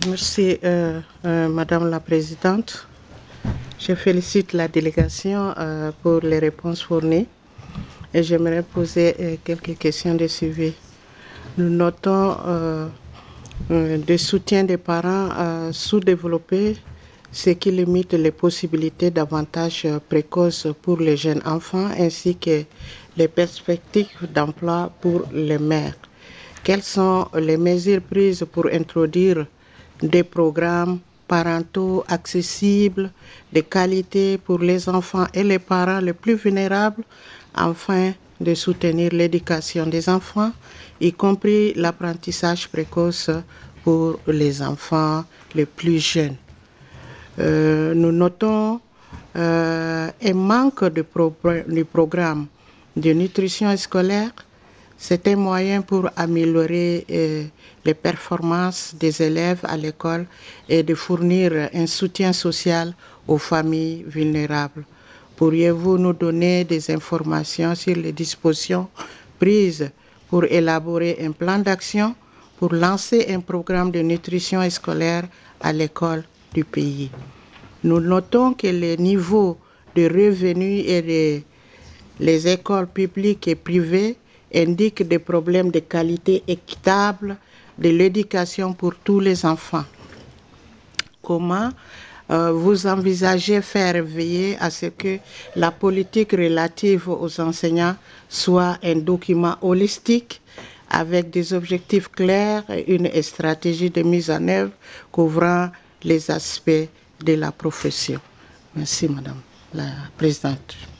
Merci, Madame la Présidente. Je félicite la délégation pour les réponses fournies et j'aimerais poser quelques questions de suivi. Nous notons des soutiens des parents sous-développés, ce qui limite les possibilités d'avantages précoces pour les jeunes enfants ainsi que les perspectives d'emploi pour les mères. Quelles sont les mesures prises pour introduire des programmes parentaux accessibles, de qualité pour les enfants et les parents les plus vulnérables, afin de soutenir l'éducation des enfants, y compris l'apprentissage précoce pour les enfants les plus jeunes. Nous notons un manque de programme de nutrition scolaire. C'est un moyen pour améliorer les performances des élèves à l'école et de fournir un soutien social aux familles vulnérables. Pourriez-vous nous donner des informations sur les dispositions prises pour élaborer un plan d'action pour lancer un programme de nutrition scolaire à l'école du pays? Nous notons que les niveaux de revenus et les écoles publiques et privées indiquent des problèmes de qualité équitable de l'éducation pour tous les enfants. Comment vous envisagez faire veiller à ce que la politique relative aux enseignants soit un document holistique avec des objectifs clairs et une stratégie de mise en œuvre couvrant les aspects de la profession? Merci, Madame la Présidente.